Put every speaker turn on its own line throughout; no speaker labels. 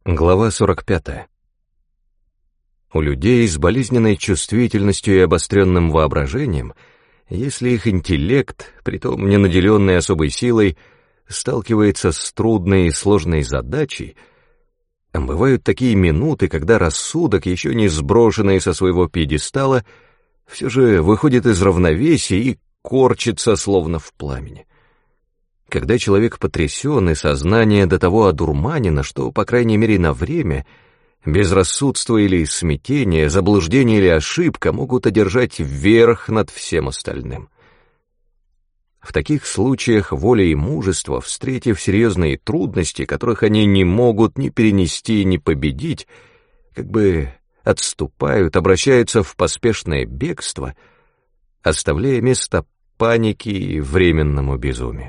Глава 45. У людей с болезненной чувствительностью и обостренным воображением, если их интеллект, притом не наделенный особой силой, сталкивается с трудной и сложной задачей, бывают такие минуты, когда рассудок, еще не сброшенный со своего пьедестала, все же выходит из равновесия и корчится, словно в пламени. Когда человек потрясен и сознание до того одурманено, что, по крайней мере, на время, безрассудство или смятение, заблуждение или ошибка могут одержать верх над всем остальным. В таких случаях воля и мужество, встретив серьезные трудности, которых они не могут ни перенести, ни победить, как бы отступают, обращаются в поспешное бегство, оставляя место панике и временному безумию.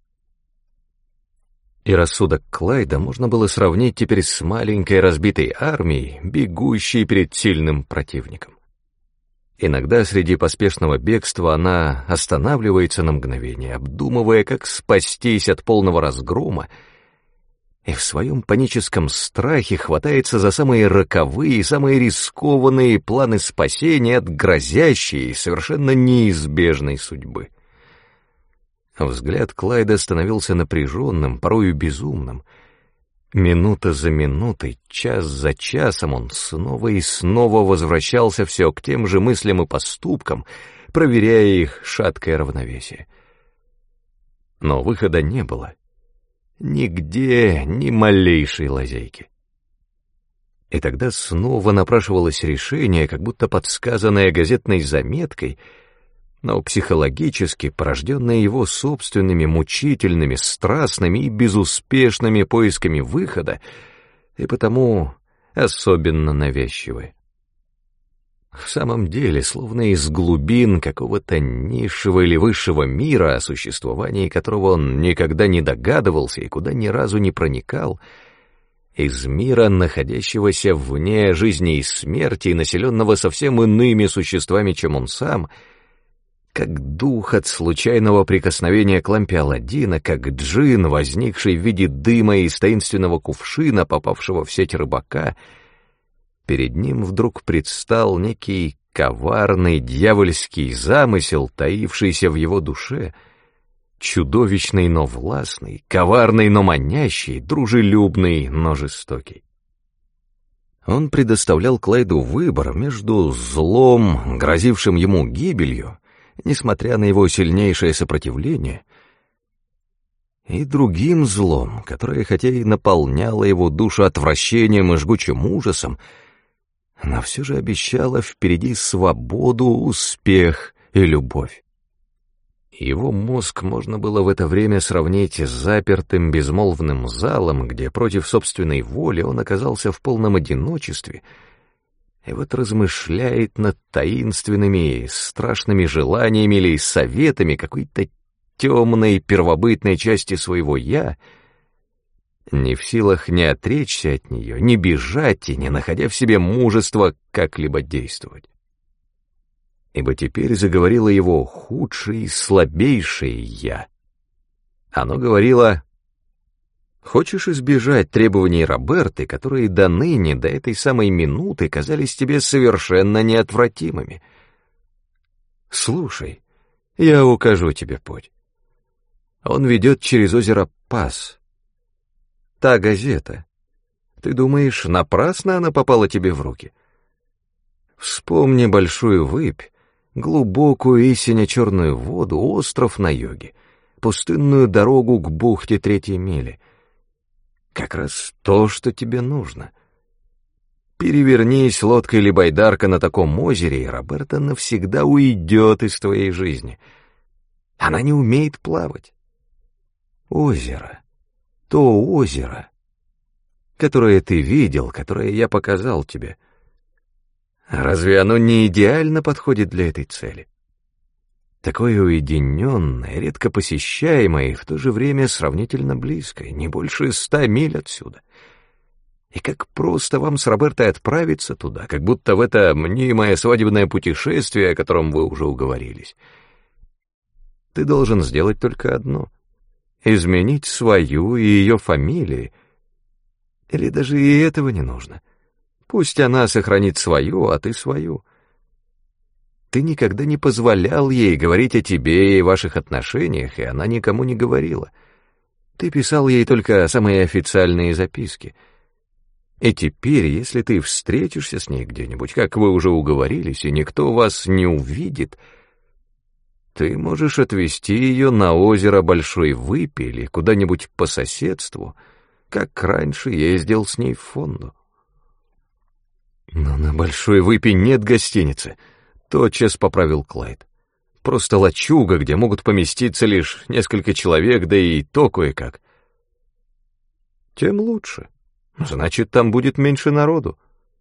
И рассудок Клайда можно было сравнить теперь с маленькой разбитой армией, бегущей перед сильным противником. Иногда среди поспешного бегства она останавливается на мгновение, обдумывая, как спастись от полного разгрома, и в своем паническом страхе хватается за самые роковые, самые рискованные планы спасения от грозящей и совершенно неизбежной судьбы. Взгляд Клайда становился напряженным, порою безумным. Минута за минутой, час за часом он снова и снова возвращался все к тем же мыслям и поступкам, проверяя их шаткое равновесие. Но выхода не было. Нигде ни малейшей лазейки. И тогда снова напрашивалось решение, как будто подсказанное газетной заметкой, но психологически порожденное его собственными мучительными, страстными и безуспешными поисками выхода, и потому особенно навязчивое. В самом деле, словно из глубин какого-то низшего или высшего мира, о существовании которого он никогда не догадывался и куда ни разу не проникал, из мира, находящегося вне жизни и смерти, и населенного совсем иными существами, чем он сам, как дух от случайного прикосновения к лампе Аладдина, как джин, возникший в виде дыма из таинственного кувшина, попавшего в сеть рыбака, перед ним вдруг предстал некий коварный дьявольский замысел, таившийся в его душе, чудовищный, но властный, коварный, но манящий, дружелюбный, но жестокий. Он предоставлял Клайду выбор между злом, грозившим ему гибелью, несмотря на его сильнейшее сопротивление, и другим злом, которое хотя и наполняло его душу отвращением и жгучим ужасом, но все же обещало впереди свободу, успех и любовь. Его мозг можно было в это время сравнить с запертым безмолвным залом, где против собственной воли он оказался в полном одиночестве, и вот размышляет над таинственными, страшными желаниями или советами какой-то темной первобытной части своего «я», не в силах ни отречься от нее, ни бежать и не находя в себе мужества как-либо действовать. Ибо теперь заговорило его худшее и слабейшее «я». Оно говорило: «Хочешь избежать требований Роберты, которые до ныне, до этой самой минуты казались тебе совершенно неотвратимыми? Слушай, я укажу тебе путь. Он ведет через озеро Пас. Та газета. Ты думаешь, напрасно она попала тебе в руки? Вспомни большую выпь, глубокую и сине-черную воду, остров на юге, пустынную дорогу к бухте Третьей мили. Как раз то, что тебе нужно. Перевернись лодка или байдарка на таком озере, и Роберта навсегда уйдет из твоей жизни. Она не умеет плавать. Озеро, то озеро, которое ты видел, которое я показал тебе, разве оно не идеально подходит для этой цели? Такое уединенное, редко посещаемое и в то же время сравнительно близкое, не больше 100 миль отсюда. И как просто вам с Робертой отправиться туда, как будто в это мнимое свадебное путешествие, о котором вы уже уговорились. Ты должен сделать только одно — изменить свою и ее фамилии, Или даже и этого не нужно. Пусть она сохранит свою, а ты свою. Ты никогда не позволял ей говорить о тебе и ваших отношениях, и она никому не говорила. Ты писал ей только самые официальные записки. И теперь, если ты встретишься с ней где-нибудь, как вы уже уговорились, и никто вас не увидит, ты можешь отвезти ее на озеро Большой Выпи или куда-нибудь по соседству, как раньше ездил с ней в Фонду. Но на Большой Выпи нет гостиницы, тотчас поправил Клайд. Просто лачуга, где могут поместиться лишь несколько человек, да и то кое-как. Тем лучше. Значит, там будет меньше народу.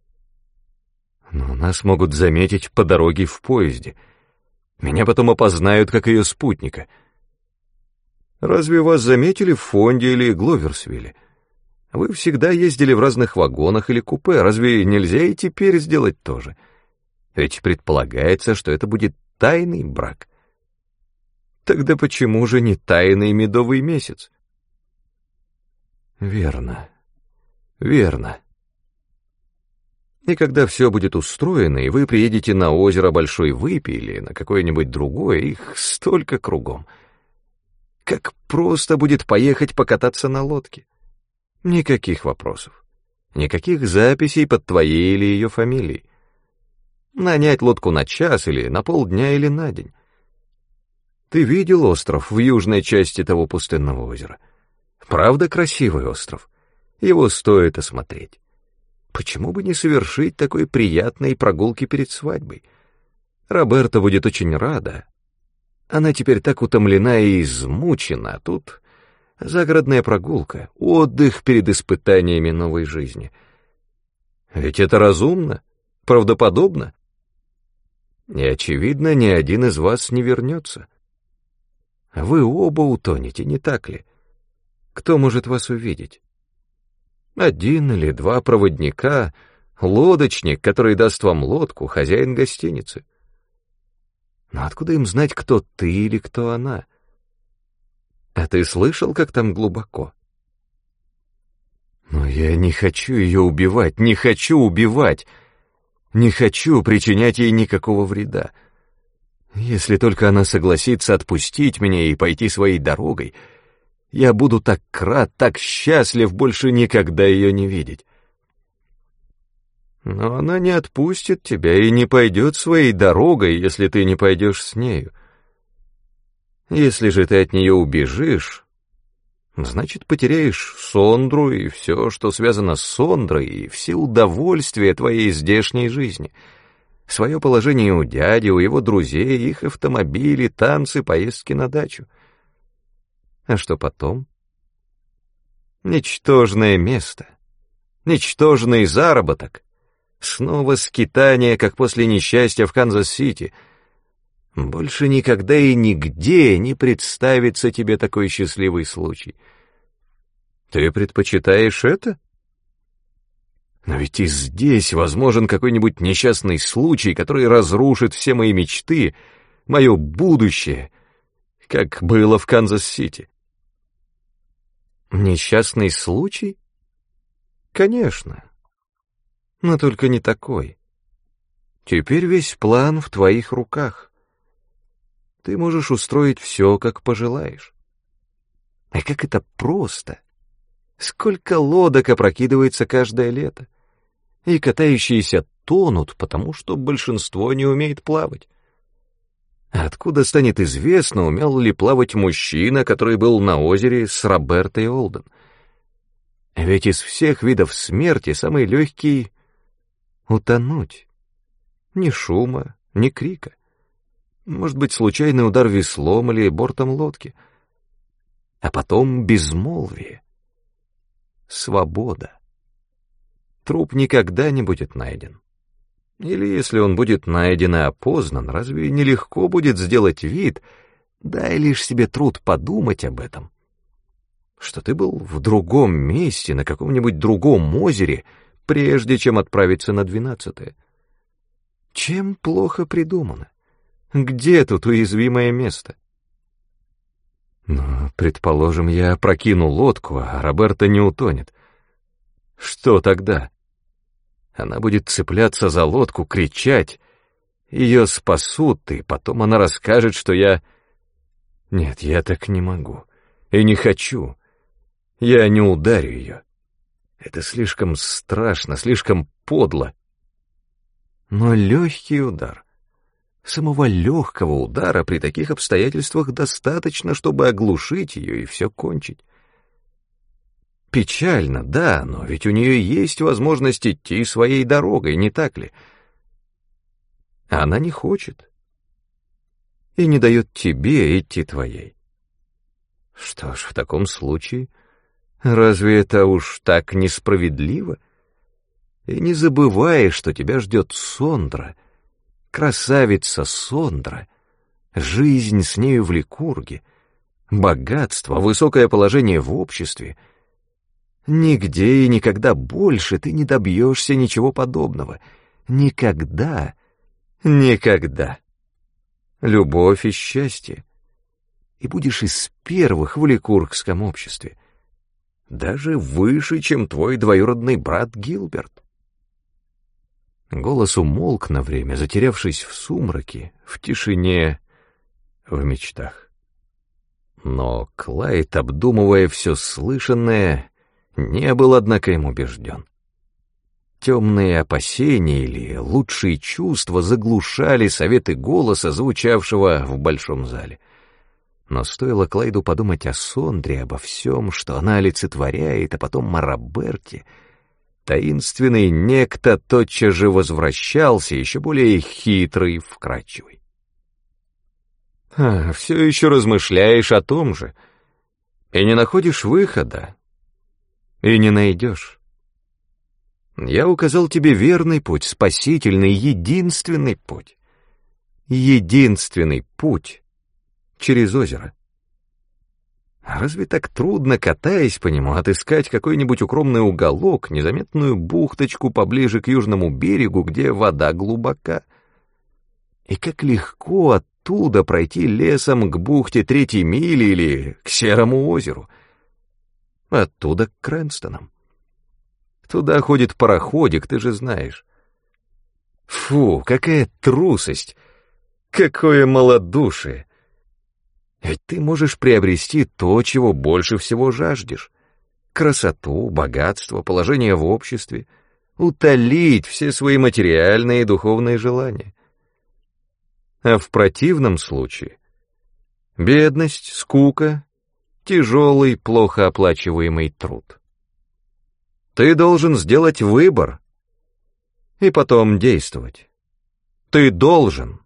Но нас могут заметить по дороге в поезде. Меня потом опознают как ее спутника. Разве вас заметили в Фонде или Гловерсвилле? Вы всегда ездили в разных вагонах или купе. Разве нельзя и теперь сделать то же? Ведь предполагается, что это будет тайный брак. Тогда почему же не тайный медовый месяц? Верно. Верно. И когда все будет устроено, и вы приедете на озеро Большой Выпи или на какое-нибудь другое, их столько кругом. Как просто будет поехать покататься на лодке. Никаких вопросов. Никаких записей под твоей или ее фамилией. Нанять лодку на час или на полдня или на день. Ты видел остров в южной части того пустынного озера? Правда красивый остров? Его стоит осмотреть. Почему бы не совершить такой приятной прогулки перед свадьбой? Роберта будет очень рада. Она теперь так утомлена и измучена, а тут загородная прогулка, отдых перед испытаниями новой жизни. Ведь это разумно, правдоподобно. И, очевидно, ни один из вас не вернется. Вы оба утонете, не так ли? Кто может вас увидеть? Один или два проводника, лодочник, который даст вам лодку, хозяин гостиницы. Но откуда им знать, кто ты или кто она? А ты слышал, как там глубоко? Но я не хочу ее убивать, не хочу убивать, не хочу причинять ей никакого вреда. Если только она согласится отпустить меня и пойти своей дорогой, я буду так рад, так счастлив больше никогда ее не видеть. Но она не отпустит тебя и не пойдет своей дорогой, если ты не пойдешь с нею. Если же ты от нее убежишь, значит, потеряешь Сондру и все, что связано с Сондрой, и все удовольствия твоей здешней жизни. Свое положение у дяди, у его друзей, их автомобили, танцы, поездки на дачу. А что потом? Ничтожное место, ничтожный заработок, снова скитание, как после несчастья в Канзас-Сити. Больше никогда и нигде не представится тебе такой счастливый случай. Ты предпочитаешь это? Но ведь и здесь возможен какой-нибудь несчастный случай, который разрушит все мои мечты, мое будущее, как было в Канзас-Сити. Несчастный случай? Конечно. Но только не такой. Теперь весь план в твоих руках. Ты можешь устроить все, как пожелаешь. А как это просто! Сколько лодок опрокидывается каждое лето, и катающиеся тонут, потому что большинство не умеет плавать. Откуда станет известно, умел ли плавать мужчина, который был на озере с Робертой Олден? Ведь из всех видов смерти самый легкий — утонуть. Ни шума, ни крика. Может быть, случайный удар веслом или бортом лодки. А потом безмолвие. Свобода. Труп никогда не будет найден. Или если он будет найден и опознан, разве нелегко будет сделать вид, дай лишь себе труд подумать об этом, что ты был в другом месте, на каком-нибудь другом озере, прежде чем отправиться на 12-е. Чем плохо придумано? Где тут уязвимое место? Ну, предположим, я опрокину лодку, а Роберта не утонет. Что тогда? Она будет цепляться за лодку, кричать. Ее спасут, и потом она расскажет, что я... Нет, я так не могу. И не хочу. Я не ударю ее. Это слишком страшно, слишком подло. Но легкий удар. Самого легкого удара при таких обстоятельствах достаточно, чтобы оглушить ее и все кончить. Печально, да, но ведь у нее есть возможность идти своей дорогой, не так ли? Она не хочет. И не дает тебе идти твоей. Что ж, в таком случае, разве это уж так несправедливо? И не забывай, что тебя ждет Сондра, красавица Сондра, жизнь с нею в Ликурге, богатство, высокое положение в обществе. Нигде и никогда больше ты не добьешься ничего подобного. Никогда, никогда. Любовь и счастье. И будешь из первых в ликургском обществе. Даже выше, чем твой двоюродный брат Гилберт. Голос умолк на время, затерявшись в сумраке, в тишине, в мечтах. Но Клайд, обдумывая все слышанное, не был, однако, им убежден. Темные опасения или лучшие чувства заглушали советы голоса, звучавшего в большом зале. Но стоило Клайду подумать о Сондре, обо всем, что она олицетворяет, а потом о Роберте, таинственный некто тотчас же возвращался, еще более хитрый, вкрадчивый. Все еще размышляешь о том же, и не находишь выхода, и не найдешь. Я указал тебе верный путь, спасительный, единственный путь. Единственный путь через озеро. Разве так трудно, катаясь по нему, отыскать какой-нибудь укромный уголок, незаметную бухточку поближе к южному берегу, где вода глубока? И как легко оттуда пройти лесом к бухте Третьей мили или к Серому озеру. Оттуда к Крэнстонам. Туда ходит пароходик, ты же знаешь. Фу, какая трусость! Какое малодушие! Ведь ты можешь приобрести то, чего больше всего жаждешь. Красоту, богатство, положение в обществе. Утолить все свои материальные и духовные желания. А в противном случае бедность, скука, тяжелый, плохо оплачиваемый труд. Ты должен сделать выбор и потом действовать. Ты должен.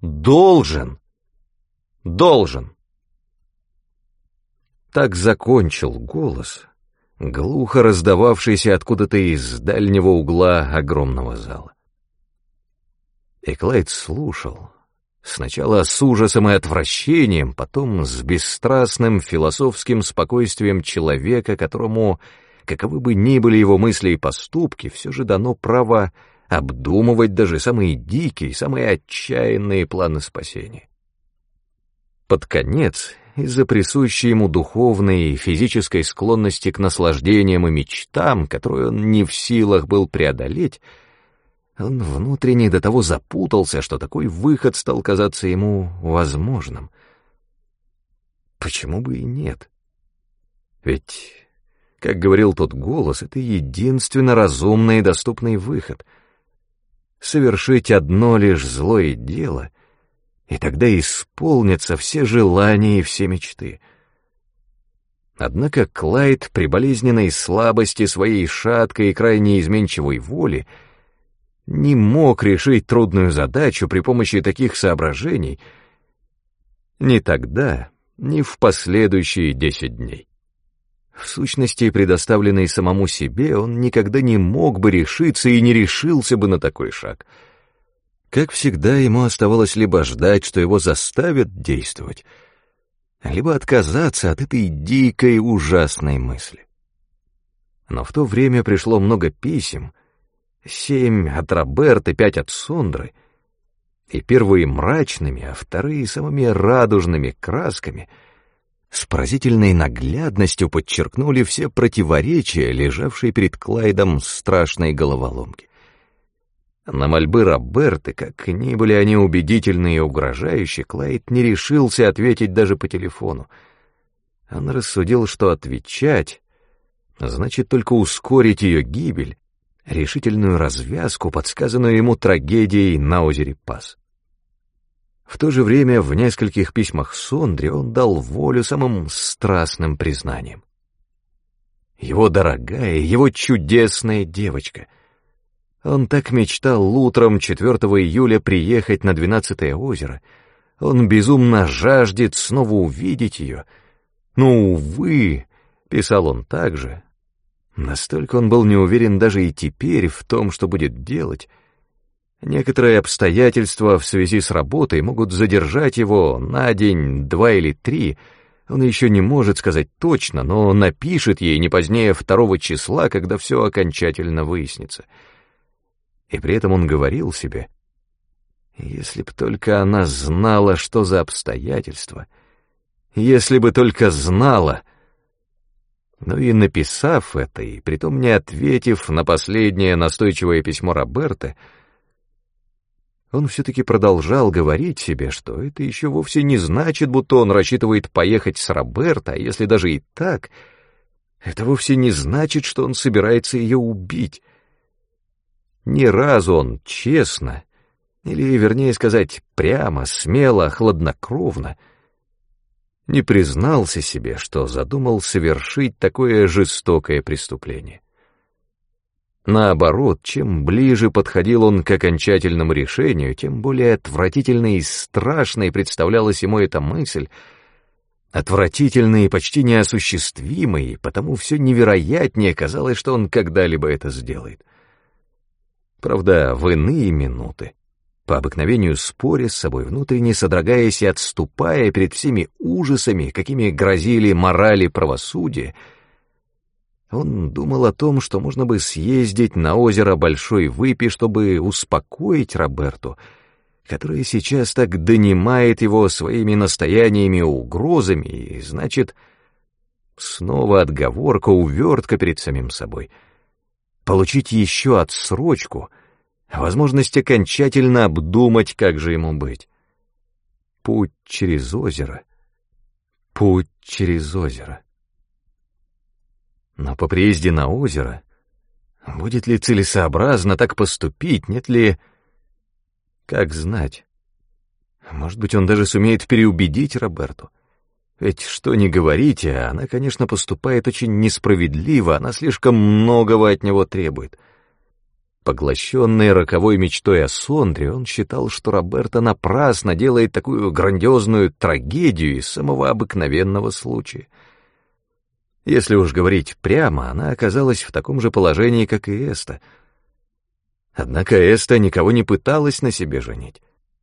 Так закончил голос, глухо раздававшийся откуда-то из дальнего угла огромного зала. И Клайд слушал, сначала с ужасом и отвращением, потом с бесстрастным философским спокойствием человека, которому, каковы бы ни были его мысли и поступки, все же дано право обдумывать даже самые дикие, самые отчаянные планы спасения. Под конец, из-за присущей ему духовной и физической склонности к наслаждениям и мечтам, которую он не в силах был преодолеть, он внутренне до того запутался, что такой выход стал казаться ему возможным. Почему бы и нет? Ведь, как говорил тот голос, это единственно разумный и доступный выход. Совершить одно лишь злое дело, и тогда исполнятся все желания и все мечты. Однако Клайд при болезненной слабости своей шаткой и крайне изменчивой воли не мог решить трудную задачу при помощи таких соображений ни тогда, ни в последующие 10 дней. В сущности, предоставленный самому себе, он никогда не мог бы решиться и не решился бы на такой шаг. Как всегда, ему оставалось либо ждать, что его заставят действовать, либо отказаться от этой дикой, ужасной мысли. Но в то время пришло много писем, 7 от Роберта, 5 от Сондры, и первые мрачными, а вторые самыми радужными красками с поразительной наглядностью подчеркнули все противоречия, лежавшие перед Клайдом страшной головоломки. На мольбы Роберты, как ни были они убедительны и угрожающие, Клайд не решился ответить даже по телефону. Он рассудил, что отвечать значит только ускорить ее гибель, решительную развязку, подсказанную ему трагедией на озере Пас. В то же время в нескольких письмах Сондре он дал волю самым страстным признаниям. Его дорогая, его чудесная девочка. Он так мечтал утром 4 июля приехать на 12-е озеро. Он безумно жаждет снова увидеть ее. Но, увы, писал он также, настолько он был не уверен даже и теперь в том, что будет делать. Некоторые обстоятельства в связи с работой могут задержать его на день, 2 или 3. Он еще не может сказать точно, но напишет ей не позднее 2 числа, когда все окончательно выяснится. И при этом он говорил себе, если б только она знала, что за обстоятельства, если бы только знала. Но и написав это, и притом не ответив на последнее настойчивое письмо Роберты, он все-таки продолжал говорить себе, что это еще вовсе не значит, будто он рассчитывает поехать с Роберто, а если даже и так, это вовсе не значит, что он собирается ее убить. Ни разу он честно, или, вернее сказать, прямо, смело, хладнокровно, не признался себе, что задумал совершить такое жестокое преступление. Наоборот, чем ближе подходил он к окончательному решению, тем более отвратительной и страшной представлялась ему эта мысль, отвратительной и почти неосуществимой, и потому все невероятнее казалось, что он когда-либо это сделает. Правда, в иные минуты, по обыкновению споря с собой, внутренне содрогаясь и отступая перед всеми ужасами, какими грозили морали правосудия, он думал о том, что можно бы съездить на озеро Большой Выпи, чтобы успокоить Роберту, которая сейчас так донимает его своими настояниями и угрозами, и, значит, снова отговорка, увертка перед самим собой. Получить еще отсрочку, возможность окончательно обдумать, как же ему быть. Путь через озеро, путь через озеро. Но по приезде на озеро, будет ли целесообразно так поступить, нет ли... Как знать? Может быть, он даже сумеет переубедить Роберту. Ведь что ни говорите, она, конечно, поступает очень несправедливо, она слишком многого от него требует. Поглощенный роковой мечтой о Сондре, он считал, что Роберта напрасно делает такую грандиозную трагедию из самого обыкновенного случая. Если уж говорить прямо, она оказалась в таком же положении, как и Эста. Однако Эста никого не пыталась на себе женить.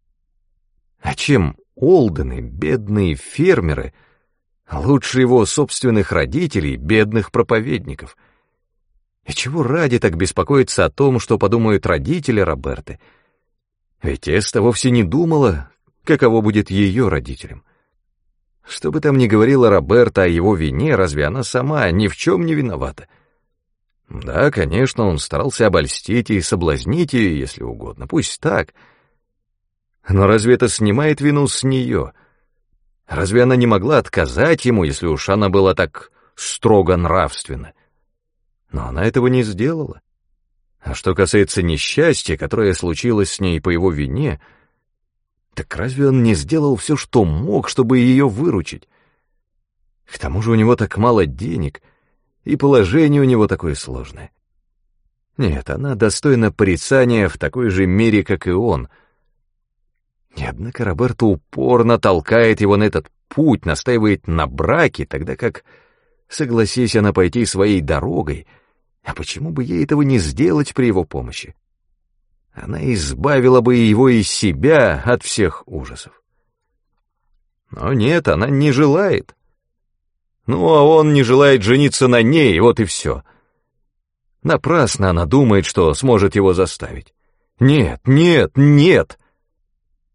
А чем Олдены, бедные фермеры, лучше его собственных родителей, бедных проповедников? И чего ради так беспокоиться о том, что подумают родители Роберты? Ведь Эста вовсе не думала, каково будет ее родителям. Что бы там ни говорила Роберта о его вине, разве она сама ни в чем не виновата? Да, конечно, он старался обольстить и соблазнить ее, если угодно, пусть так. Но разве это снимает вину с нее? Разве она не могла отказать ему, если уж она была так строго нравственна? Но она этого не сделала. А что касается несчастья, которое случилось с ней по его вине, так разве он не сделал все, что мог, чтобы ее выручить? К тому же у него так мало денег, и положение у него такое сложное. Нет, она достойна порицания в такой же мере, как и он. И однако Роберто упорно толкает его на этот путь, настаивает на браке, тогда как, согласись она пойти своей дорогой, а почему бы ей этого не сделать при его помощи? Она избавила бы его и себя от всех ужасов. Но нет, она не желает. Ну, а он не желает жениться на ней, вот и все. Напрасно она думает, что сможет его заставить. Нет, нет, нет!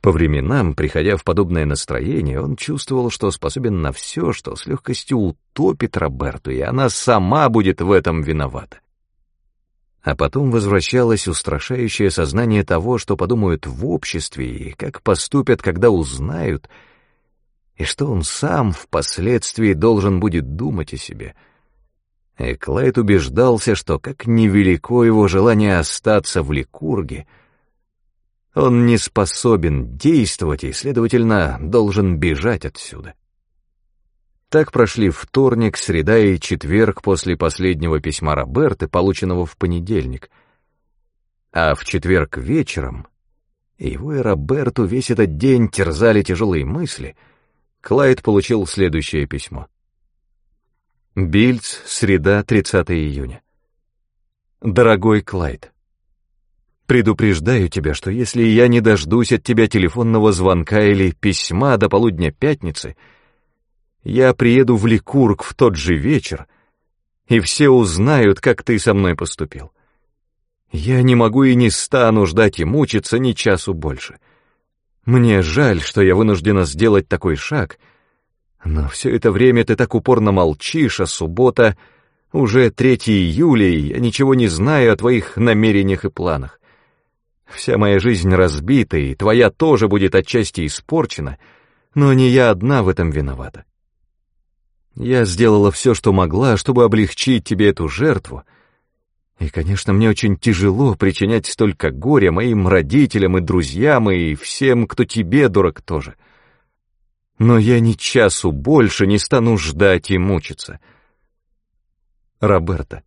По временам, приходя в подобное настроение, он чувствовал, что способен на все, что с легкостью утопит Роберту, и она сама будет в этом виновата. А потом возвращалось устрашающее сознание того, что подумают в обществе и как поступят, когда узнают, и что он сам впоследствии должен будет думать о себе. И Клайд убеждался, что как невелико его желание остаться в Ликурге, он не способен действовать и, следовательно, должен бежать отсюда. Так прошли вторник, среда и четверг после последнего письма Роберты, полученного в понедельник. А в четверг вечером, его и Роберту весь этот день терзали тяжелые мысли, Клайд получил следующее письмо. Бильц, среда, 30 июня. Дорогой Клайд, предупреждаю тебя, что если я не дождусь от тебя телефонного звонка или письма до полудня пятницы, я приеду в Ликург в тот же вечер, и все узнают, как ты со мной поступил. Я не могу и не стану ждать и мучиться ни часу больше. Мне жаль, что я вынуждена сделать такой шаг, но все это время ты так упорно молчишь, а суббота уже 3 июля, и я ничего не знаю о твоих намерениях и планах. Вся моя жизнь разбита, и твоя тоже будет отчасти испорчена, но не я одна в этом виновата. Я сделала все, что могла, чтобы облегчить тебе эту жертву, и, конечно, мне очень тяжело причинять столько горя моим родителям и друзьям, и всем, кто тебе дорог тоже. Но я ни часу больше не стану ждать и мучиться. Роберта.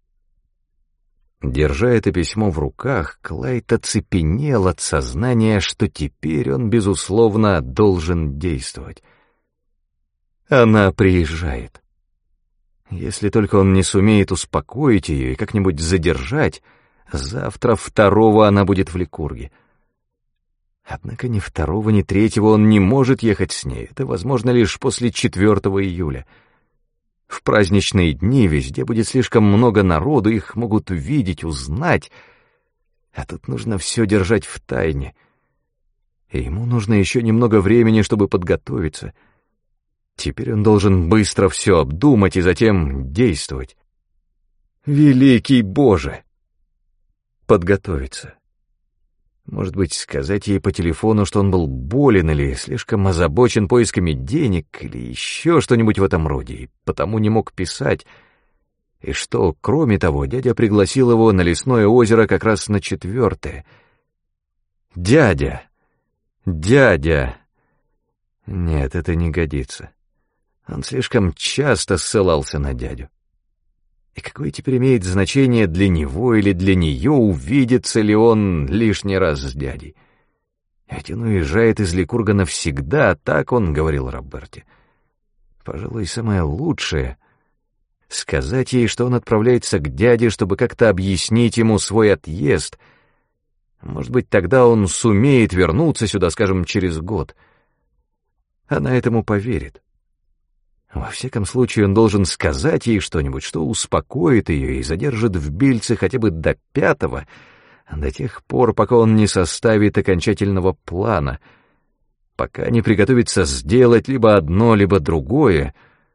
Держа это письмо в руках, Клайд оцепенел от сознания, что теперь он, безусловно, должен действовать. Она приезжает. Если только он не сумеет успокоить ее и как-нибудь задержать, завтра 2-го она будет в Ликурге. Однако ни 2-го, ни 3-го он не может ехать с ней, это возможно лишь после 4 июля. В праздничные дни везде будет слишком много народу, их могут видеть, узнать, а тут нужно все держать в тайне. И ему нужно еще немного времени, чтобы подготовиться. Теперь он должен быстро все обдумать и затем действовать. Великий Боже! Подготовиться. Может быть, сказать ей по телефону, что он был болен или слишком озабочен поисками денег, или еще что-нибудь в этом роде, и потому не мог писать, и что, кроме того, дядя пригласил его на лесное озеро как раз на 4-е. Дядя! Дядя! Нет, это не годится. Он слишком часто ссылался на дядю. И какое теперь имеет значение для него или для нее, увидится ли он лишний раз с дядей? Ведь он уезжает из Ликурга навсегда, так он говорил Роберте. Пожалуй, самое лучшее — сказать ей, что он отправляется к дяде, чтобы как-то объяснить ему свой отъезд. Может быть, тогда он сумеет вернуться сюда, скажем, через год. Она этому поверит. Во всяком случае, он должен сказать ей что-нибудь, что успокоит ее и задержит в Бильце хотя бы до 5-го, до тех пор, пока он не составит окончательного плана, пока не приготовится сделать либо одно, либо другое,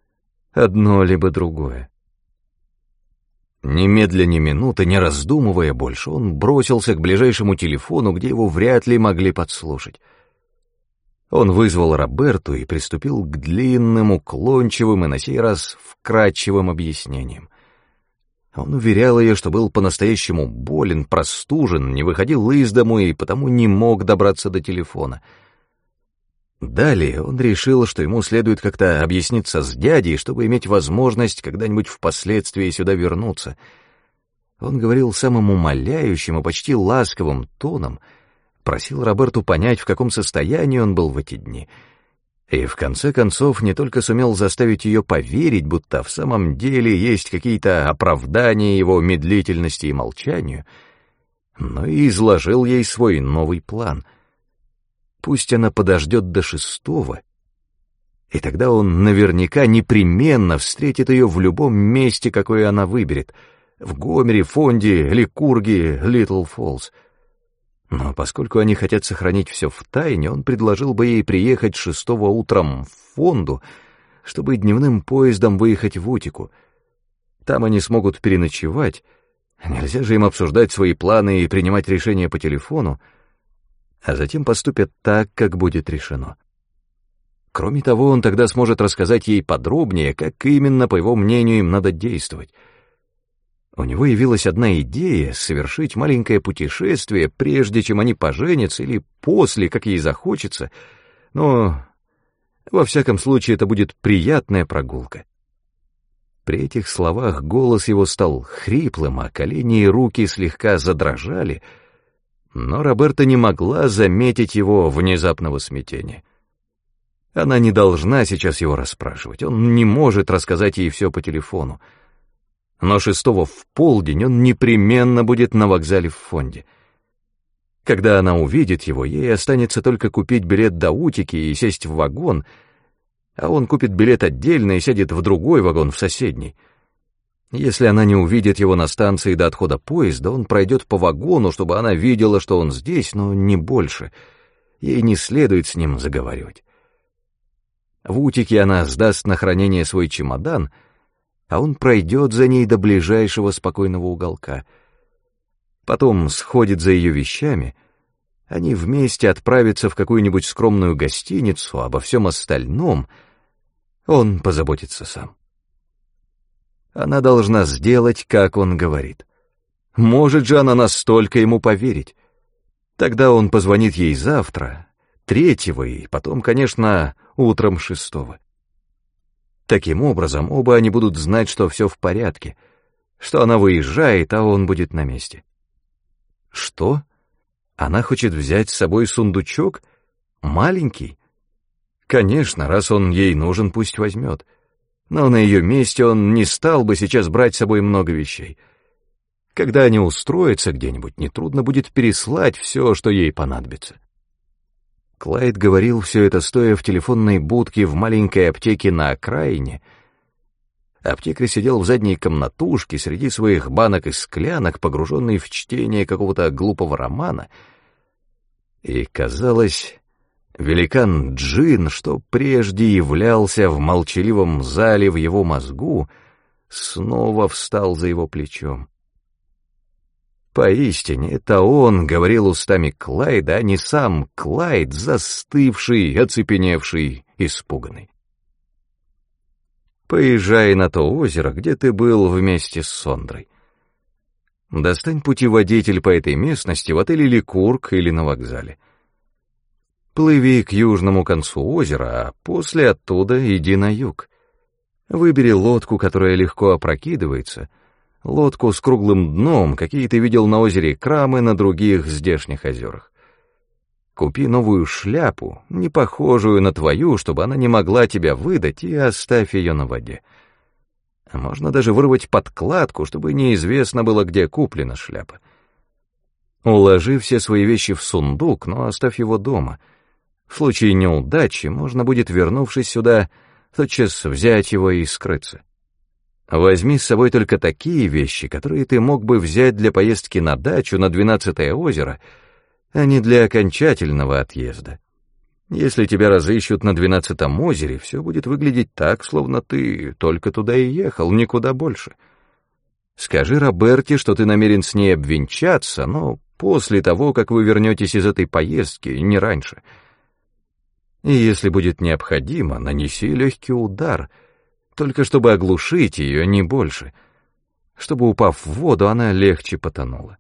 Немедля ни минуты, не раздумывая больше, он бросился к ближайшему телефону, где его вряд ли могли подслушать. Он вызвал Роберту и приступил к длинным, уклончивым и на сей раз вкратчивым объяснениям. Он уверял ее, что был по-настоящему болен, простужен, не выходил из дому и потому не мог добраться до телефона. Далее он решил, что ему следует как-то объясниться с дядей, чтобы иметь возможность когда-нибудь впоследствии сюда вернуться. Он говорил самым умоляющим и почти ласковым тоном, просил Роберту понять, в каком состоянии он был в эти дни, и в конце концов не только сумел заставить ее поверить, будто в самом деле есть какие-то оправдания его медлительности и молчанию, но и изложил ей свой новый план. Пусть она подождет до 6-го, и тогда он наверняка непременно встретит ее в любом месте, какое она выберет — в Гомере, Фонде, Ликурге, Литл Фоллс. Но поскольку они хотят сохранить все в тайне, он предложил бы ей приехать 6-го утром в Фонду, чтобы дневным поездом выехать в Утику. Там они смогут переночевать. Нельзя же им обсуждать свои планы и принимать решения по телефону, а затем поступят так, как будет решено. Кроме того, он тогда сможет рассказать ей подробнее, как именно, по его мнению, им надо действовать. У него явилась одна идея — совершить маленькое путешествие, прежде чем они поженятся, или после, как ей захочется, но, во всяком случае, это будет приятная прогулка. При этих словах голос его стал хриплым, а колени и руки слегка задрожали, но Роберта не могла заметить его внезапного смятения. Она не должна сейчас его расспрашивать, он не может рассказать ей все по телефону. Но 6-го в полдень он непременно будет на вокзале в Фонде. Когда она увидит его, ей останется только купить билет до Утики и сесть в вагон, а он купит билет отдельно и сядет в другой вагон, в соседний. Если она не увидит его на станции до отхода поезда, он пройдет по вагону, чтобы она видела, что он здесь, но не больше. Ей не следует с ним заговаривать. В Утике она сдаст на хранение свой чемодан, а он пройдет за ней до ближайшего спокойного уголка. Потом сходит за ее вещами, они вместе отправятся в какую-нибудь скромную гостиницу, обо всем остальном он позаботится сам. Она должна сделать, как он говорит. Может же она настолько ему поверить? Тогда он позвонит ей завтра, 3-го, и потом, конечно, утром 6-го. Таким образом, оба они будут знать, что все в порядке, что она выезжает, а он будет на месте. Что? Она хочет взять с собой сундучок? Маленький? Конечно, раз он ей нужен, пусть возьмет. Но на ее месте он не стал бы сейчас брать с собой много вещей. Когда они устроятся где-нибудь, нетрудно будет переслать все, что ей понадобится. Клайд говорил все это, стоя в телефонной будке в маленькой аптеке на окраине. Аптекарь сидел в задней комнатушке среди своих банок и склянок, погруженный в чтение какого-то глупого романа. И, казалось, великан Джин, что прежде являлся в молчаливом зале в его мозгу, снова встал за его плечом. Поистине, это он говорил устами Клайда, а не сам Клайд, застывший, оцепеневший, испуганный. Поезжай на то озеро, где ты был вместе с Сондрой. Достань путеводитель по этой местности в отеле «Ликург» или на вокзале. Плыви к южному концу озера, а после оттуда иди на юг. Выбери лодку, которая легко опрокидывается, лодку с круглым дном, какие ты видел на озере Крам и на других здешних озерах. Купи новую шляпу, не похожую на твою, чтобы она не могла тебя выдать, и оставь ее на воде. Можно даже вырвать подкладку, чтобы неизвестно было, где куплена шляпа. Уложи все свои вещи в сундук, но оставь его дома. В случае неудачи можно будет, вернувшись сюда, тотчас взять его и скрыться. Возьми с собой только такие вещи, которые ты мог бы взять для поездки на дачу на 12-е озеро, а не для окончательного отъезда. Если тебя разыщут на 12-м озере, все будет выглядеть так, словно ты только туда и ехал, никуда больше. Скажи Роберте, что ты намерен с ней обвенчаться, но после того, как вы вернетесь из этой поездки, не раньше. И если будет необходимо, нанеси легкий удар, только чтобы оглушить ее, не больше, чтобы, упав в воду, она легче потонула.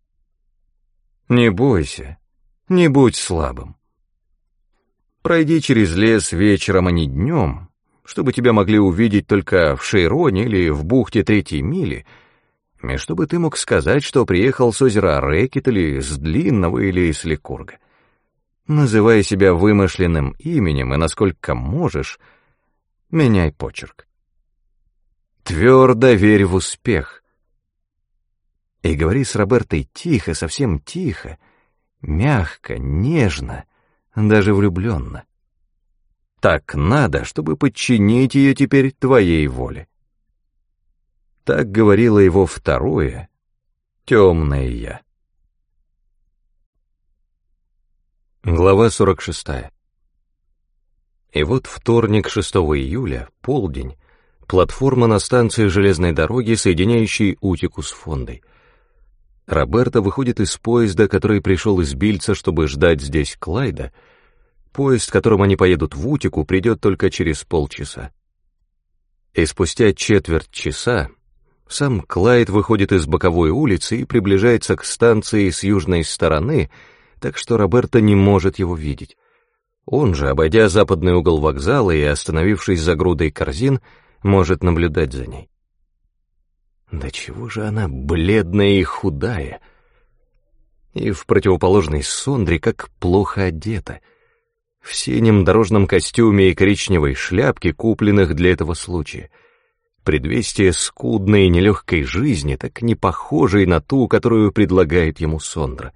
Не бойся, не будь слабым. Пройди через лес вечером, а не днем, чтобы тебя могли увидеть только в Шейроне или в бухте 3-й мили, и чтобы ты мог сказать, что приехал с озера Рэкет или с Длинного или с Ликурга. Называй себя вымышленным именем и, насколько можешь, меняй почерк. Твердо верь в успех. И говори с Робертой тихо, совсем тихо, мягко, нежно, даже влюбленно. Так надо, чтобы подчинить ее теперь твоей воле. Так говорило его второе, темное я. Глава 46. И вот вторник, 6 июля, полдень, платформа на станции железной дороги, соединяющей Утику с Фондой. Роберто выходит из поезда, который пришел из Бильца, чтобы ждать здесь Клайда. Поезд, которым они поедут в Утику, придет только через полчаса. И спустя четверть часа сам Клайд выходит из боковой улицы и приближается к станции с южной стороны, так что Роберто не может его видеть. Он же, обойдя западный угол вокзала и остановившись за грудой корзин, может наблюдать за ней. Да чего же она бледная и худая, и в противоположной Сондре как плохо одета, в синем дорожном костюме и коричневой шляпке, купленных для этого случая. Предвестие скудной и нелегкой жизни, так не похожей на ту, которую предлагает ему Сондра.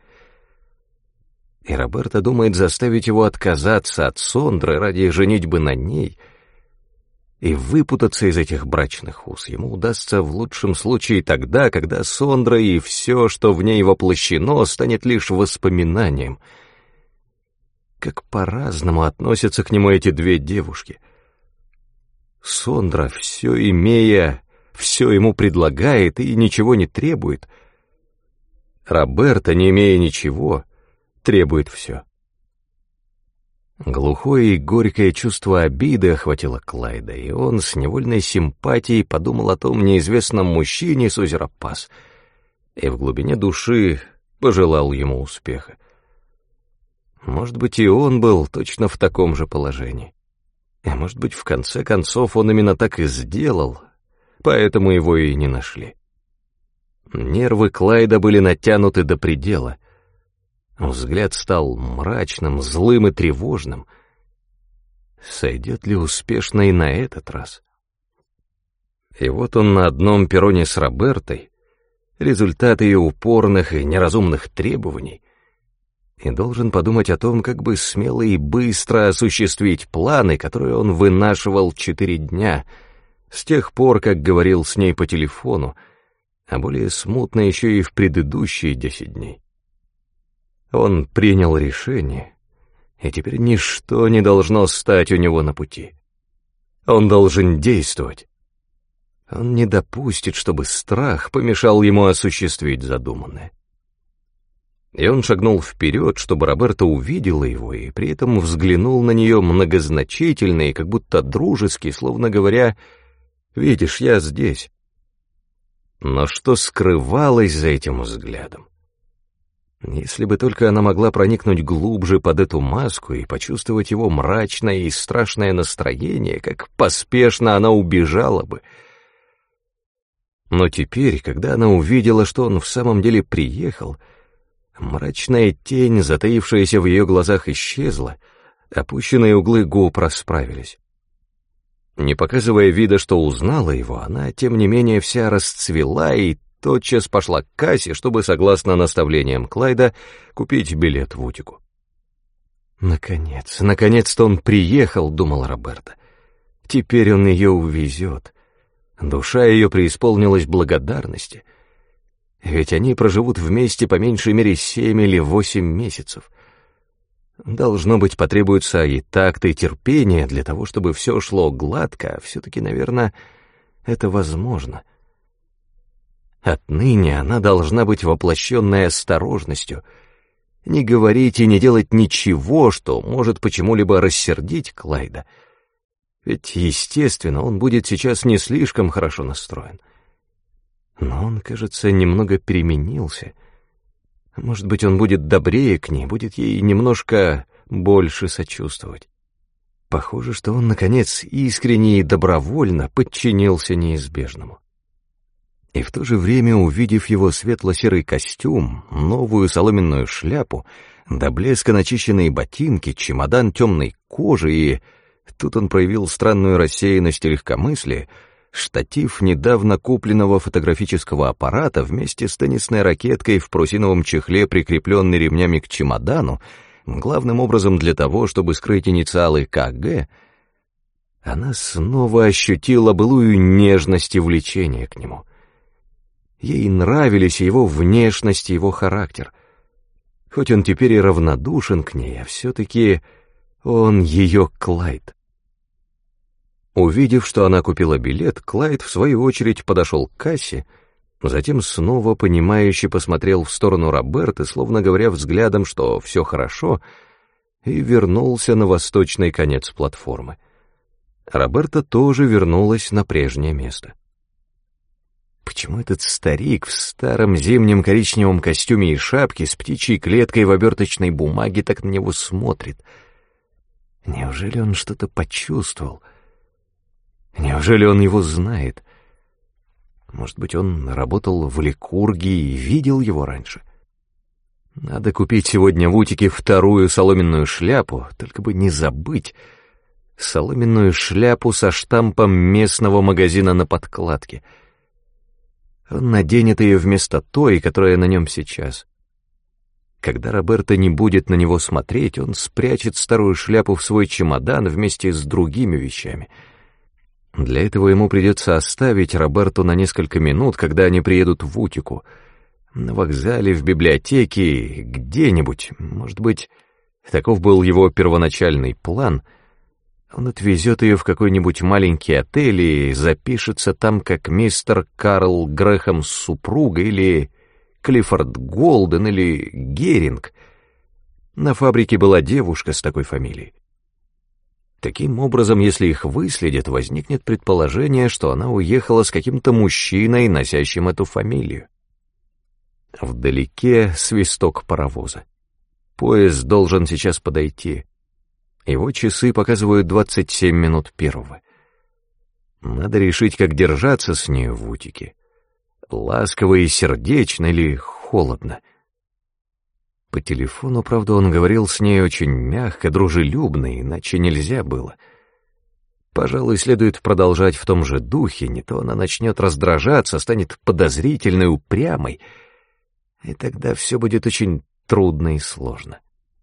И Роберто думает заставить его отказаться от Сондры ради женитьбы на ней, и выпутаться из этих брачных уз ему удастся в лучшем случае тогда, когда Сондра и все, что в ней воплощено, станет лишь воспоминанием. Как по-разному относятся к нему эти две девушки. Сондра, все имея, все ему предлагает и ничего не требует. Роберто, не имея ничего, требует все. Глухое и горькое чувство обиды охватило Клайда, и он с невольной симпатией подумал о том неизвестном мужчине с озера Пас, и в глубине души пожелал ему успеха. Может быть, и он был точно в таком же положении. И, может быть, в конце концов он именно так и сделал, поэтому его и не нашли. Нервы Клайда были натянуты до предела. Взгляд стал мрачным, злым и тревожным. Сойдет ли успешно и на этот раз? И вот он на одном перроне с Робертой, результат ее упорных и неразумных требований, и должен подумать о том, как бы смело и быстро осуществить планы, которые он вынашивал 4 дня, с тех пор, как говорил с ней по телефону, а более смутно еще и в предыдущие 10 дней. Он принял решение, и теперь ничто не должно стать у него на пути. Он должен действовать. Он не допустит, чтобы страх помешал ему осуществить задуманное. И он шагнул вперед, чтобы Роберто увидела его, и при этом взглянул на нее многозначительно и как будто дружески, словно говоря: «Видишь, я здесь». Но что скрывалось за этим взглядом? Если бы только она могла проникнуть глубже под эту маску и почувствовать его мрачное и страшное настроение, как поспешно она убежала бы. Но теперь, когда она увидела, что он в самом деле приехал, мрачная тень, затаившаяся в ее глазах, исчезла, опущенные углы губ расправились. Не показывая вида, что узнала его, она, тем не менее, вся расцвела и тотчас пошла к кассе, чтобы, согласно наставлениям Клайда, купить билет в Утику. «Наконец-то он приехал», — думал Роберто. «Теперь он ее увезет». Душа ее преисполнилась благодарности. Ведь они проживут вместе по меньшей мере 7 или 8 месяцев. Должно быть, потребуется и такт, и терпение для того, чтобы все шло гладко, а все-таки, наверное, это возможно. Отныне она должна быть воплощенной осторожностью, не говорить и не делать ничего, что может почему-либо рассердить Клайда. Ведь, естественно, он будет сейчас не слишком хорошо настроен. Но он, кажется, немного переменился. Может быть, он будет добрее к ней, будет ей немножко больше сочувствовать. Похоже, что он, наконец, искренне и добровольно подчинился неизбежному. И в то же время, увидев его светло-серый костюм, новую соломенную шляпу, до блеска начищенные ботинки, чемодан темной кожи и... Тут он проявил странную рассеянность и легкомыслие, штатив недавно купленного фотографического аппарата вместе с теннисной ракеткой в парусиновом чехле, прикрепленной ремнями к чемодану, главным образом для того, чтобы скрыть инициалы КГ, она снова ощутила былую нежность и влечение к нему. Ей нравились его внешность и его характер. Хоть он теперь и равнодушен к ней, а все-таки он ее Клайд. Увидев, что она купила билет, Клайд в свою очередь подошел к кассе, затем снова понимающе посмотрел в сторону Роберты, словно говоря взглядом, что все хорошо, и вернулся на восточный конец платформы. Роберта тоже вернулась на прежнее место. Почему этот старик в старом зимнем коричневом костюме и шапке с птичьей клеткой в оберточной бумаге так на него смотрит? Неужели он что-то почувствовал? Неужели он его знает? Может быть, он работал в Ликурге и видел его раньше? Надо купить сегодня в Утике вторую соломенную шляпу, только бы не забыть. Соломенную шляпу со штампом местного магазина на подкладке. Он наденет ее вместо той, которая на нем сейчас. Когда Роберта не будет на него смотреть, он спрячет старую шляпу в свой чемодан вместе с другими вещами. Для этого ему придется оставить Роберту на несколько минут, когда они приедут в Утику. На вокзале, в библиотеке, где-нибудь. Может быть, таков был его первоначальный план. Он отвезет ее в какой-нибудь маленький отель и запишется там как мистер Карл Грэхэм с супругой, или Клиффорд Голден, или Геринг. На фабрике была девушка с такой фамилией. Таким образом, если их выследят, возникнет предположение, что она уехала с каким-то мужчиной, носящим эту фамилию. Вдалеке свисток паровоза. Поезд должен сейчас подойти. Его часы показывают 27 минут первого. Надо решить, как держаться с нею в Утике. Ласково и сердечно или холодно. По телефону, правда, он говорил с ней очень мягко, дружелюбно, иначе нельзя было. Пожалуй, следует продолжать в том же духе, не то она начнет раздражаться, станет подозрительной, упрямой, и тогда все будет очень трудно и сложно.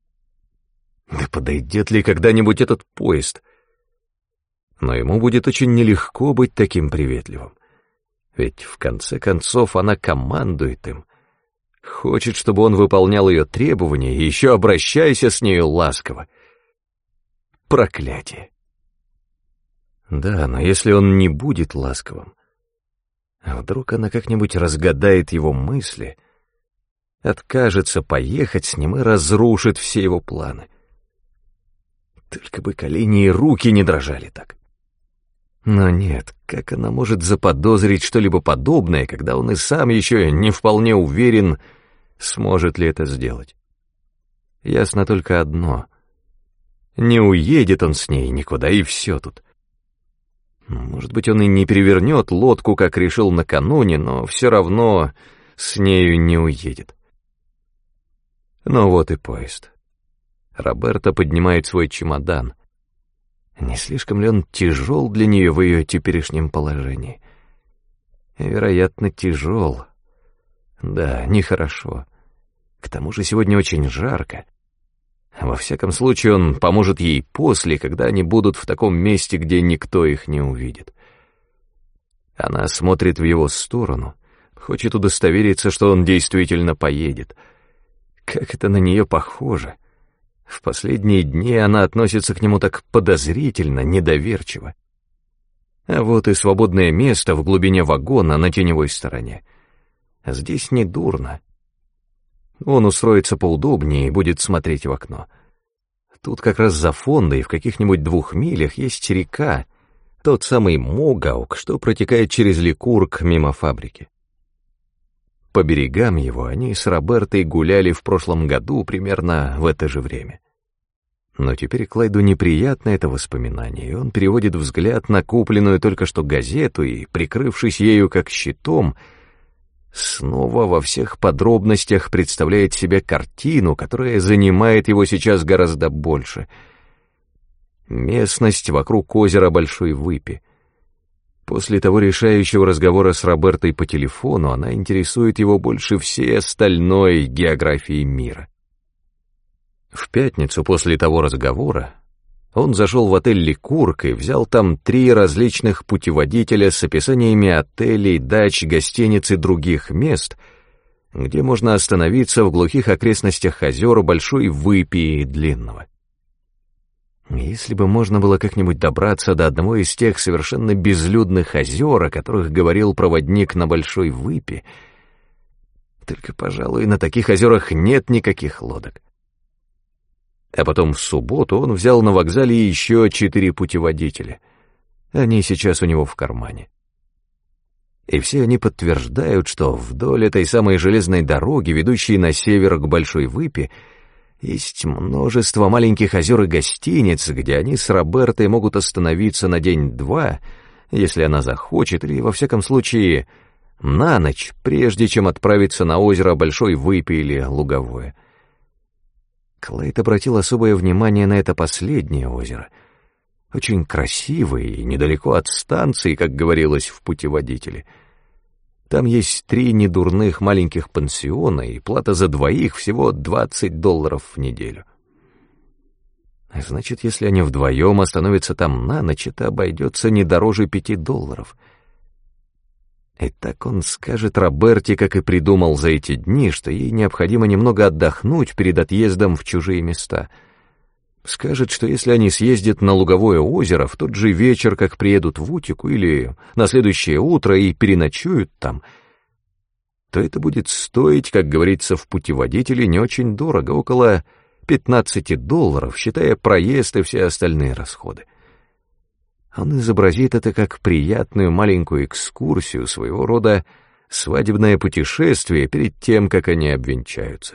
Да подойдет ли когда-нибудь этот поезд? Но ему будет очень нелегко быть таким приветливым. Ведь, в конце концов, она командует им. Хочет, чтобы он выполнял ее требования, и еще обращайся с нею ласково. Проклятие! Да, но если он не будет ласковым, вдруг она как-нибудь разгадает его мысли, откажется поехать с ним и разрушит все его планы. Только бы колени и руки не дрожали так. Но нет, как она может заподозрить что-либо подобное, когда он и сам еще не вполне уверен, сможет ли это сделать? Ясно только одно. Не уедет он с ней никуда, и все тут. Может быть, он и не перевернет лодку, как решил накануне, но все равно с нею не уедет. Ну вот и поезд. Роберта поднимает свой чемодан. Не слишком ли он тяжел для нее в ее теперешнем положении? Вероятно, тяжел. Да, нехорошо. К тому же сегодня очень жарко. Во всяком случае, он поможет ей после, когда они будут в таком месте, где никто их не увидит. Она смотрит в его сторону, хочет удостовериться, что он действительно поедет. Как это на нее похоже! В последние дни она относится к нему так подозрительно, недоверчиво. А вот и свободное место в глубине вагона на теневой стороне. Здесь не дурно. Он устроится поудобнее и будет смотреть в окно. Тут как раз за фондой в каких-нибудь 2 милях есть река, тот самый Могаук, что протекает через Ликург мимо фабрики. По берегам его они с Робертой гуляли в прошлом году примерно в это же время. Но теперь Клайду неприятно это воспоминание, и он переводит взгляд на купленную только что газету и, прикрывшись ею как щитом, снова во всех подробностях представляет себе картину, которая занимает его сейчас гораздо больше. Местность вокруг озера Большой Выпи. После того решающего разговора с Робертой по телефону она интересует его больше всей остальной географии мира. В пятницу после того разговора он зашел в отель «Ликург» и взял там 3 различных путеводителя с описаниями отелей, дач, гостиниц и других мест, где можно остановиться в глухих окрестностях озер Большой Выпи и Длинного. Если бы можно было как-нибудь добраться до одного из тех совершенно безлюдных озер, о которых говорил проводник на Большой Выпи, только, пожалуй, на таких озерах нет никаких лодок. А потом в субботу он взял на вокзале еще 4 путеводителя. Они сейчас у него в кармане. И все они подтверждают, что вдоль этой самой железной дороги, ведущей на север к Большой Выпи, есть множество маленьких озер и гостиниц, где они с Робертой могут остановиться на день-два, если она захочет, или, во всяком случае, на ночь, прежде чем отправиться на озеро Большой Выпи или Луговое. Клайд обратил особое внимание на это последнее озеро. Очень красивое и недалеко от станции, как говорилось в путеводителе. Там есть 3 недурных маленьких пансиона, и плата за двоих всего $20 в неделю. Значит, если они вдвоем остановятся там на ночь, это обойдется не дороже $5. И так он скажет Роберте, как и придумал за эти дни, что ей необходимо немного отдохнуть перед отъездом в чужие места. Скажет, что если они съездят на Луговое озеро в тот же вечер, как приедут в Утику, или на следующее утро и переночуют там, то это будет стоить, как говорится в путеводителе, не очень дорого, около $15, считая проезд и все остальные расходы. Он изобразит это как приятную маленькую экскурсию, своего рода свадебное путешествие перед тем, как они обвенчаются.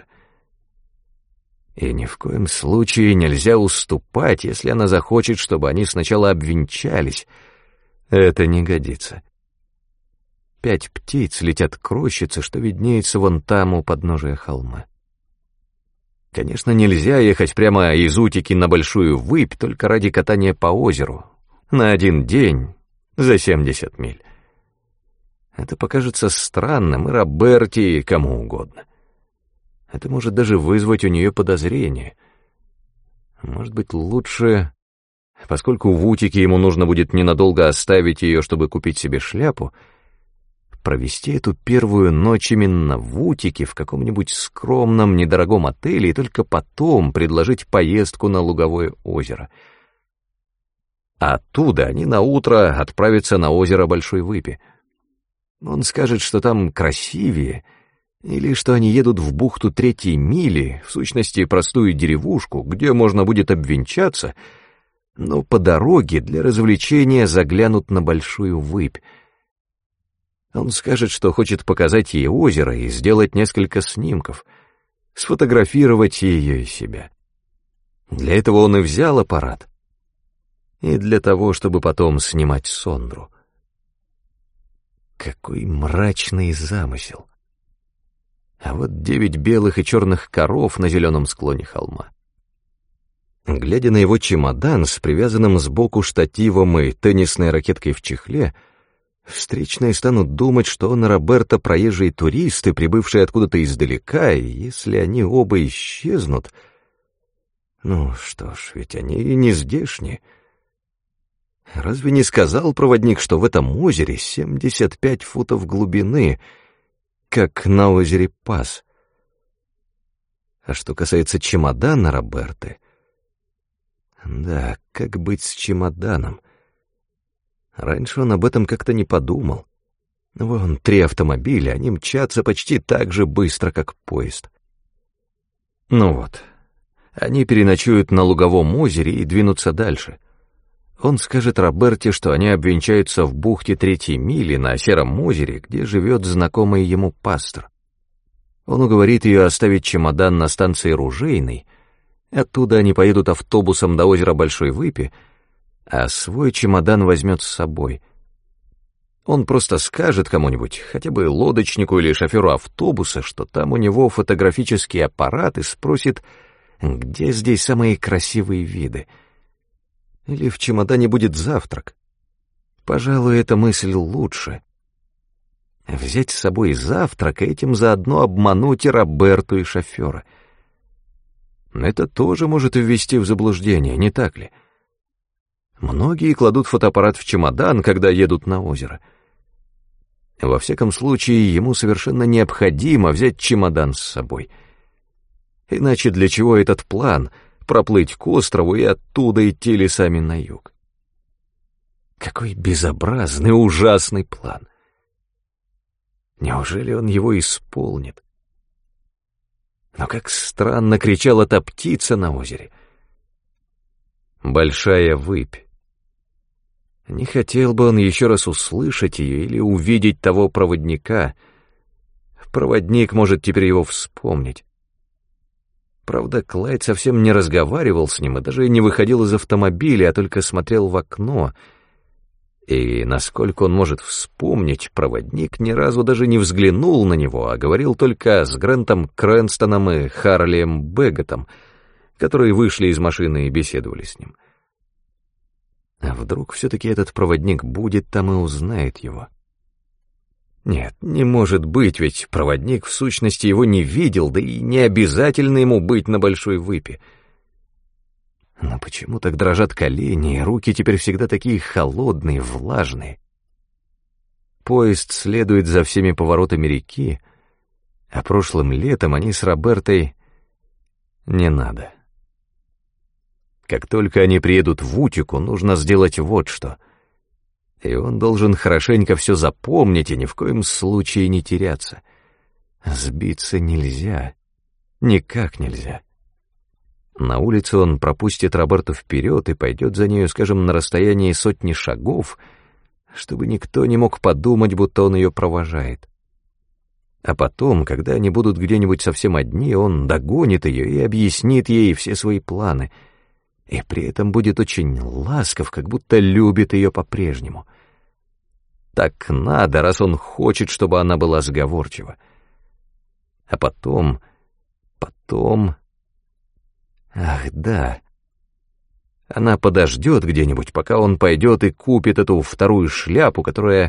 И ни в коем случае нельзя уступать, если она захочет, чтобы они сначала обвенчались. Это не годится. 5 птиц летят к рощице, что виднеется вон там у подножия холма. Конечно, нельзя ехать прямо из Утики на Большую Выпь только ради катания по озеру, на 1 день, за 70 миль. Это покажется странным и Роберте, и кому угодно. Это может даже вызвать у нее подозрение. Может быть, лучше, поскольку в Утике ему нужно будет ненадолго оставить ее, чтобы купить себе шляпу, провести эту первую ночь именно в Утике, в каком-нибудь скромном, недорогом отеле, и только потом предложить поездку на Луговое озеро. А оттуда они наутро отправятся на озеро Большой Выпи. Он скажет, что там красивее, или что они едут в бухту 3-й мили, в сущности, простую деревушку, где можно будет обвенчаться, но по дороге для развлечения заглянут на Большую Выпь. Он скажет, что хочет показать ей озеро и сделать несколько снимков, сфотографировать ее и себя. Для этого он и взял аппарат. И для того, чтобы потом снимать Сондру. Какой мрачный замысел. А вот 9 белых и черных коров на зеленом склоне холма. Глядя на его чемодан с привязанным сбоку штативом и теннисной ракеткой в чехле, встречные станут думать, что он и Роберто проезжие туристы, прибывшие откуда-то издалека, и если они оба исчезнут... Ну что ж, ведь они и не здешние. Разве не сказал проводник, что в этом озере 75 футов глубины, как на озере Пас? А что касается чемодана Роберты... Да, как быть с чемоданом? Раньше он об этом как-то не подумал. Вон 3 автомобиля, они мчатся почти так же быстро, как поезд. Ну вот, они переночуют на Луговом озере и двинутся дальше. Он скажет Роберте, что они обвенчаются в бухте 3-й мили на Сером озере, где живет знакомый ему пастор. Он уговорит ее оставить чемодан на станции Ружейной, оттуда они поедут автобусом до озера Большой Выпи, а свой чемодан возьмет с собой. Он просто скажет кому-нибудь, хотя бы лодочнику или шоферу автобуса, что там у него фотографический аппарат, и спросит, где здесь самые красивые виды. Или в чемодане будет завтрак. Пожалуй, эта мысль лучше. Взять с собой завтрак, и этим заодно обмануть и Роберту, и шофера. Это тоже может ввести в заблуждение, не так ли? Многие кладут фотоаппарат в чемодан, когда едут на озеро. Во всяком случае, ему совершенно необходимо взять чемодан с собой. Иначе для чего этот план — проплыть к острову и оттуда идти лесами на юг? Какой безобразный, ужасный план! Неужели он его исполнит? Но как странно кричала та птица на озере. Большая выпь. Не хотел бы он еще раз услышать ее или увидеть того проводника. Проводник может теперь его вспомнить. Правда, Клайд совсем не разговаривал с ним и даже не выходил из автомобиля, а только смотрел в окно. И, насколько он может вспомнить, проводник ни разу даже не взглянул на него, а говорил только с Грентом Крэнстоном и Харлием Бэггетом, которые вышли из машины и беседовали с ним. А вдруг все-таки этот проводник будет там и узнает его? Нет, не может быть, ведь проводник в сущности его не видел, да и не обязательно ему быть на большой выпи. Но почему так дрожат колени, и руки теперь всегда такие холодные, влажные? Поезд следует за всеми поворотами реки, а прошлым летом они с Робертой... Не надо. Как только они приедут в Утику, нужно сделать вот что. И он должен хорошенько все запомнить и ни в коем случае не теряться. Сбиться нельзя. Никак нельзя. На улице он пропустит Роберту вперед и пойдет за нею, скажем, на расстоянии 100 шагов, чтобы никто не мог подумать, будто он ее провожает. А потом, когда они будут где-нибудь совсем одни, он догонит ее и объяснит ей все свои планы, и при этом будет очень ласков, как будто любит ее по-прежнему. Так надо, раз он хочет, чтобы она была сговорчива. А потом... Ах, да. Она подождет где-нибудь, пока он пойдет и купит эту вторую шляпу, которую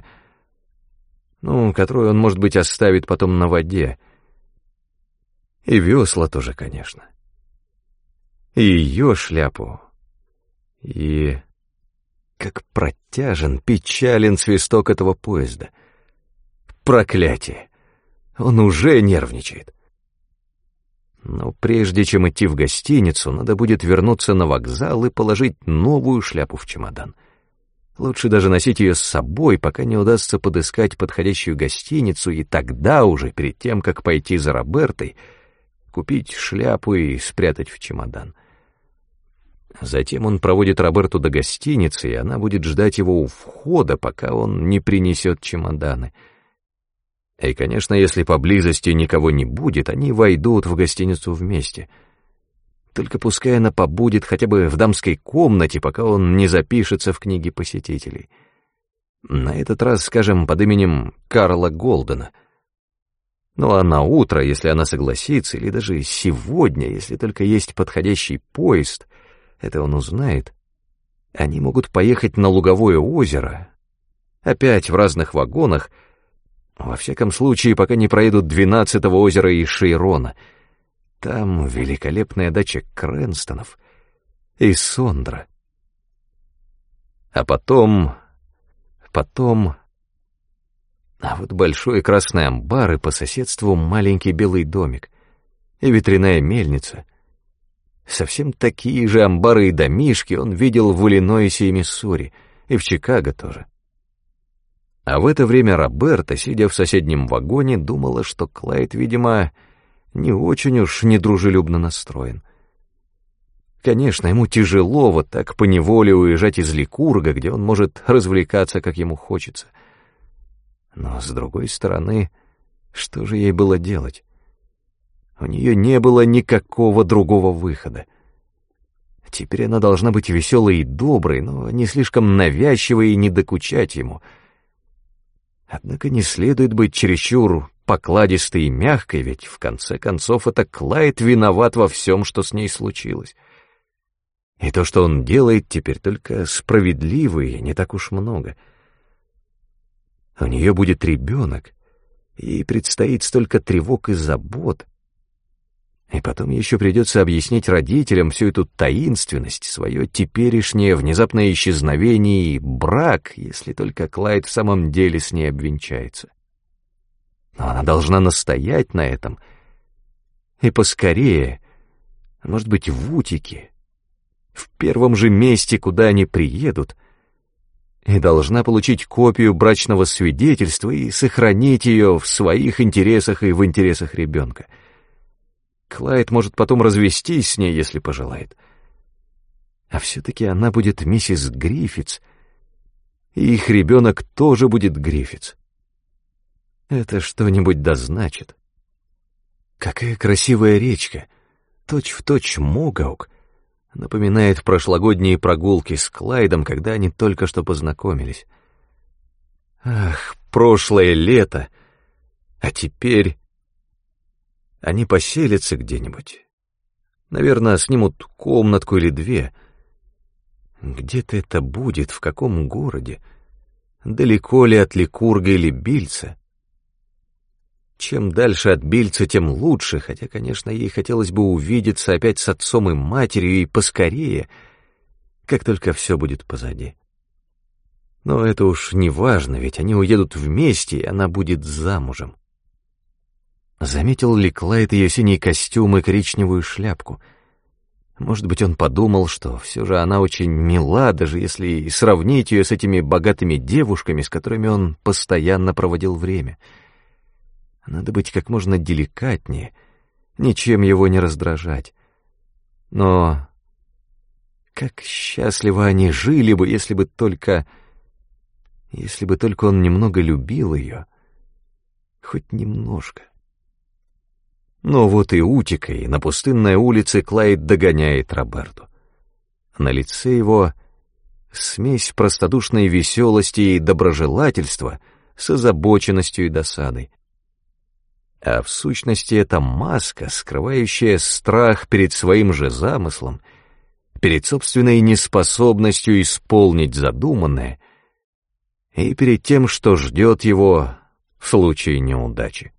он, может быть, оставит потом на воде. И весла тоже, конечно. И ее шляпу. И как протяжен, печален свисток этого поезда. Проклятие! Он уже нервничает. Но прежде чем идти в гостиницу, надо будет вернуться на вокзал и положить новую шляпу в чемодан. Лучше даже носить ее с собой, пока не удастся подыскать подходящую гостиницу, и тогда уже, перед тем, как пойти за Робертой, купить шляпу и спрятать в чемодан. Затем он проводит Роберту до гостиницы, и она будет ждать его у входа, пока он не принесет чемоданы. И, конечно, если поблизости никого не будет, они войдут в гостиницу вместе. Только пускай она побудет хотя бы в дамской комнате, пока он не запишется в книге посетителей. На этот раз, скажем, под именем Карла Голдена. Ну а на утро, если она согласится, или даже сегодня, если только есть подходящий поезд, это он узнает, они могут поехать на Луговое озеро, опять в разных вагонах, во всяком случае, пока не проедут 12-го озера и Шейрона. Там великолепная дача Крэнстонов и Сондра. А потом... А вот большой красный амбар и по соседству маленький белый домик и ветряная мельница. Совсем такие же амбары и домишки он видел в Иллинойсе и Миссури, и в Чикаго тоже. А в это время Роберта, сидя в соседнем вагоне, думала, что Клайд, видимо, не очень уж недружелюбно настроен. Конечно, ему тяжело вот так поневоле уезжать из Ликурга, где он может развлекаться, как ему хочется. Но, с другой стороны, что же ей было делать? У нее не было никакого другого выхода. Теперь она должна быть веселой и доброй, но не слишком навязчивой и не докучать ему. Однако не следует быть чересчур покладистой и мягкой, ведь в конце концов это Клайд виноват во всем, что с ней случилось. И то, что он делает теперь, только справедливо и не так уж много. У нее будет ребенок, и предстоит столько тревог и забот. И потом еще придется объяснить родителям всю эту таинственность, свое теперешнее внезапное исчезновение и брак, если только Клайд в самом деле с ней обвенчается. Но она должна настоять на этом. И поскорее, может быть, в Утике, в первом же месте, куда они приедут, и должна получить копию брачного свидетельства и сохранить ее в своих интересах и в интересах ребенка. Клайд может потом развестись с ней, если пожелает. А все-таки она будет миссис Гриффитс, и их ребенок тоже будет Гриффитс. Это что-нибудь да значит. Какая красивая речка, точь-в-точь Могаук, напоминает прошлогодние прогулки с Клайдом, когда они только что познакомились. Ах, прошлое лето! А теперь они поселятся где-нибудь. Наверное, снимут комнатку или две. Где-то это будет, в каком городе? Далеко ли от Ликурга или Бильца? Чем дальше от Бильца, тем лучше, хотя, конечно, ей хотелось бы увидеться опять с отцом и матерью и поскорее, как только все будет позади. Но это уж не важно, ведь они уедут вместе, и она будет замужем. Заметил ли Клайд ее синий костюм и коричневую шляпку? Может быть, он подумал, что все же она очень мила, даже если и сравнить ее с этими богатыми девушками, с которыми он постоянно проводил время. Надо быть как можно деликатнее, ничем его не раздражать. Но как счастливо они жили бы, если бы только он немного любил ее, хоть немножко. Но вот и Утика, и на пустынной улице Клайд догоняет Роберту. На лице его смесь простодушной веселости и доброжелательства с озабоченностью и досадой. А в сущности это маска, скрывающая страх перед своим же замыслом, перед собственной неспособностью исполнить задуманное и перед тем, что ждет его в случае неудачи.